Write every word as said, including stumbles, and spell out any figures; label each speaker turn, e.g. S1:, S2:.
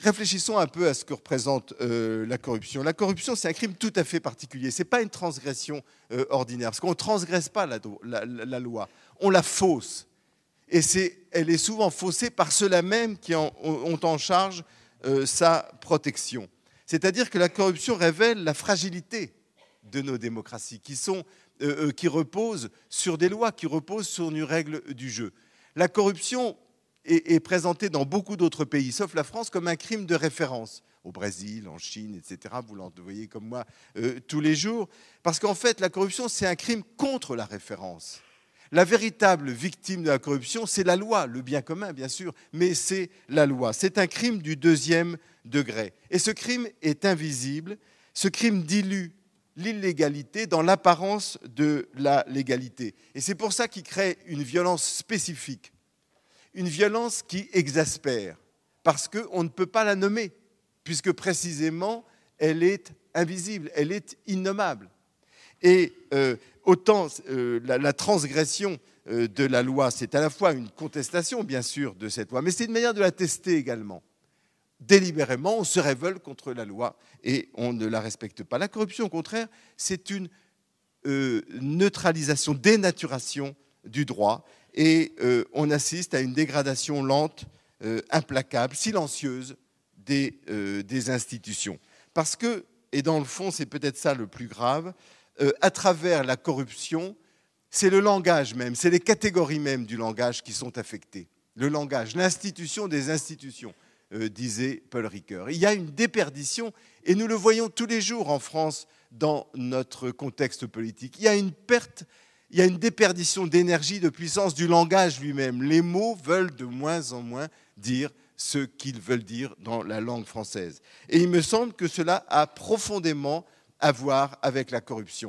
S1: Réfléchissons un peu à ce que représente euh, la corruption. La corruption, c'est un crime tout à fait particulier. Ce n'est pas une transgression euh, ordinaire, parce qu'on ne transgresse pas la, la, la loi, on la fausse. Et est, elle est souvent faussée par ceux-là même qui en, ont en charge euh, sa protection. C'est-à-dire que la corruption révèle la fragilité de nos démocraties, qui, sont, euh, qui reposent sur des lois, qui reposent sur une règle du jeu. La corruption est, est présentée dans beaucoup d'autres pays, sauf la France, comme un crime de référence. Au Brésil, en Chine, et cetera. Vous l'en voyez comme moi euh, tous les jours. Parce qu'en fait, la corruption, c'est un crime contre la référence. La véritable victime de la corruption, c'est la loi, le bien commun, bien sûr, mais c'est la loi. C'est un crime du deuxième degré. Et ce crime est invisible. Ce crime dilue l'illégalité dans l'apparence de la légalité. Et c'est pour ça qu'il crée une violence spécifique, une violence qui exaspère, parce qu'on ne peut pas la nommer, puisque précisément, elle est invisible, elle est innommable. Et euh, autant euh, la, la transgression euh, de la loi, c'est à la fois une contestation, bien sûr, de cette loi, mais c'est une manière de la tester également. Délibérément, on se révolte contre la loi et on ne la respecte pas. La corruption, au contraire, c'est une euh, neutralisation, dénaturation du droit, et euh, on assiste à une dégradation lente, euh, implacable, silencieuse des, euh, des institutions. Parce que, et dans le fond, c'est peut-être ça le plus grave, euh, à travers la corruption, c'est le langage même, c'est les catégories même du langage qui sont affectées. Le langage, l'institution des institutions. Euh, disait Paul Ricoeur. Il y a une déperdition, et nous le voyons tous les jours en France dans notre contexte politique. Il y a une perte, il y a une déperdition d'énergie, de puissance du langage lui-même. Les mots veulent de moins en moins dire ce qu'ils veulent dire dans la langue française. Et il me semble que cela a profondément à voir avec la corruption.